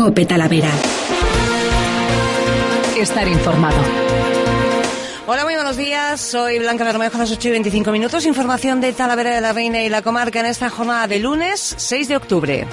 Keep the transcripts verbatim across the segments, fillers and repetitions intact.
COPE Talavera. Estar informado. Hola, muy buenos días. Soy Blanca Bermejo, a las ocho y veinticinco minutos. Información de Talavera de la Reina y la comarca en esta jornada de lunes seis de octubre.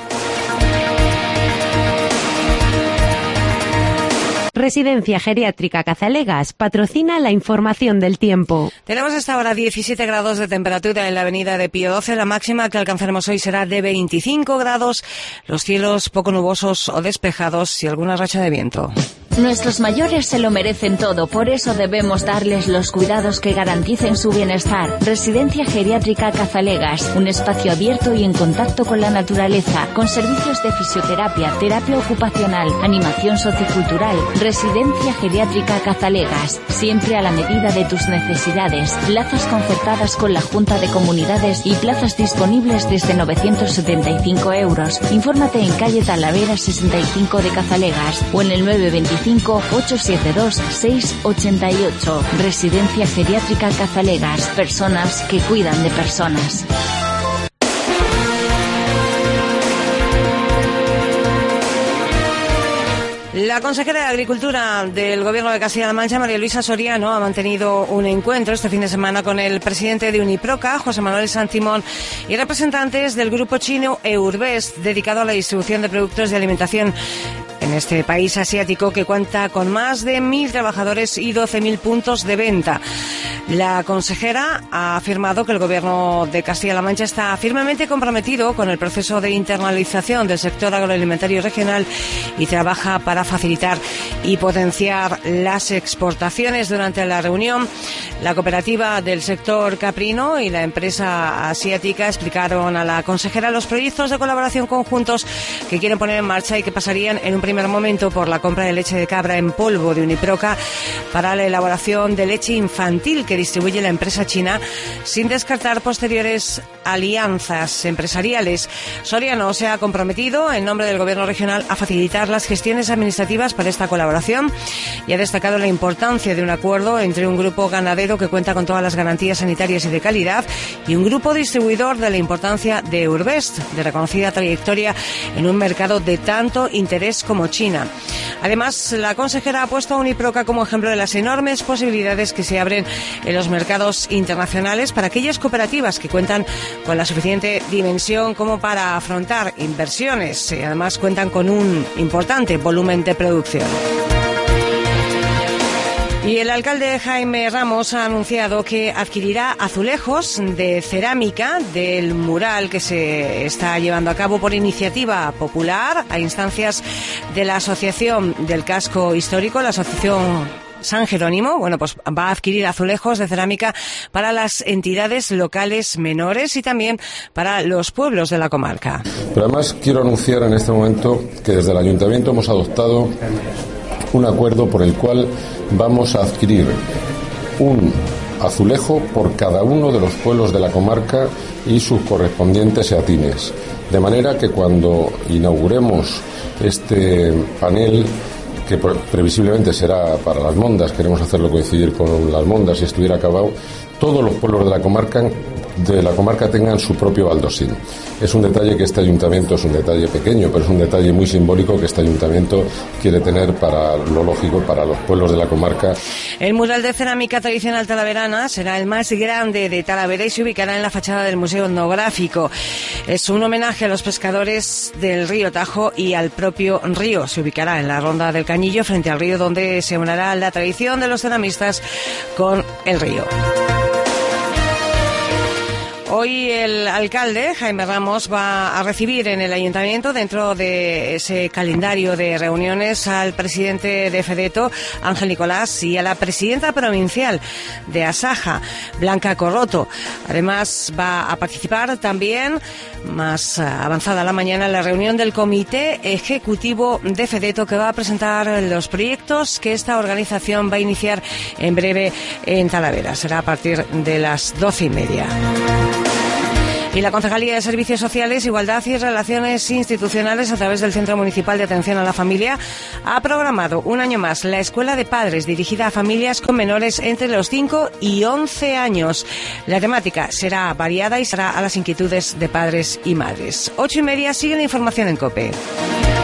Residencia Geriátrica Cazalegas patrocina la información del tiempo. Tenemos hasta ahora diecisiete grados de temperatura en la avenida de Pío doce. La máxima que alcanzaremos hoy será de veinticinco grados. Los cielos poco nubosos o despejados y alguna racha de viento. Nuestros mayores se lo merecen todo, por eso debemos darles los cuidados que garanticen su bienestar. Residencia Geriátrica Cazalegas, un espacio abierto y en contacto con la naturaleza, con servicios de fisioterapia, terapia ocupacional, animación sociocultural. Residencia Geriátrica Cazalegas, siempre a la medida de tus necesidades. Plazas concertadas con la Junta de Comunidades y plazas disponibles desde novecientos setenta y cinco euros. Infórmate en calle Talavera sesenta y cinco de Cazalegas o en el nueve dos cinco, ocho siete dos, seis ocho ocho. Residencia Geriátrica Cazalegas. Personas que cuidan de personas. La consejera de Agricultura del Gobierno de Castilla-La Mancha, María Luisa Soriano, ha mantenido un encuentro este fin de semana con el presidente de Uniproca, José Manuel Santimón, y representantes del grupo chino Eurbest, dedicado a la distribución de productos de alimentación en este país asiático que cuenta con más de mil trabajadores y doce mil puntos de venta. La consejera ha afirmado que el Gobierno de Castilla-La Mancha está firmemente comprometido con el proceso de internalización del sector agroalimentario regional y trabaja para facilitar y potenciar las exportaciones. Durante la reunión, la cooperativa del sector caprino y la empresa asiática explicaron a la consejera los proyectos de colaboración conjuntos que quieren poner en marcha y que pasarían en un primer momento por la compra de leche de cabra en polvo de Uniproca para la elaboración de leche infantil que distribuye la empresa china, sin descartar posteriores alianzas empresariales. Soriano se ha comprometido en nombre del Gobierno regional a facilitar las gestiones administrativas para esta colaboración y ha destacado la importancia de un acuerdo entre un grupo ganadero que cuenta con todas las garantías sanitarias y de calidad y un grupo distribuidor, de la importancia de Eurbest, de reconocida trayectoria en un mercado de tanto interés como China. Además, la consejera ha puesto a Uniproca como ejemplo de las enormes posibilidades que se abren en los mercados internacionales para aquellas cooperativas que cuentan con la suficiente dimensión como para afrontar inversiones y además cuentan con un importante volumen de producción. Y el alcalde Jaime Ramos ha anunciado que adquirirá azulejos de cerámica del mural que se está llevando a cabo por iniciativa popular a instancias de la Asociación del Casco Histórico, la Asociación San Jerónimo. Bueno, pues va a adquirir azulejos de cerámica para las entidades locales menores y también para los pueblos de la comarca. Pero además quiero anunciar en este momento que desde el Ayuntamiento hemos adoptado un acuerdo por el cual vamos a adquirir un azulejo por cada uno de los pueblos de la comarca y sus correspondientes seatines. De manera que cuando inauguremos este panel, que previsiblemente será para las Mondas, queremos hacerlo coincidir con las Mondas si estuviera acabado, todos los pueblos de la comarca de la comarca tengan su propio baldosín. Es un detalle que este ayuntamiento, es un detalle pequeño, pero es un detalle muy simbólico que este ayuntamiento quiere tener para lo lógico, para los pueblos de la comarca. El mural de cerámica tradicional talaverana será el más grande de Talavera y se ubicará en la fachada del Museo Etnográfico. Es un homenaje a los pescadores del río Tajo y al propio río. Se ubicará en la Ronda del Cañillo, frente al río, donde se unirá la tradición de los ceramistas con el río. Hoy el alcalde, Jaime Ramos, va a recibir en el ayuntamiento, dentro de ese calendario de reuniones, al presidente de FEDETO, Ángel Nicolás, y a la presidenta provincial de Asaja, Blanca Corroto. Además, va a participar también, más avanzada la mañana, en la reunión del Comité Ejecutivo de FEDETO, que va a presentar los proyectos que esta organización va a iniciar en breve en Talavera. Será a partir de las doce y media. Y la Concejalía de Servicios Sociales, Igualdad y Relaciones Institucionales, a través del Centro Municipal de Atención a la Familia, ha programado un año más la Escuela de Padres, dirigida a familias con menores entre los cinco y once años. La temática será variada y será a las inquietudes de padres y madres. Ocho y media, sigue la información en COPE.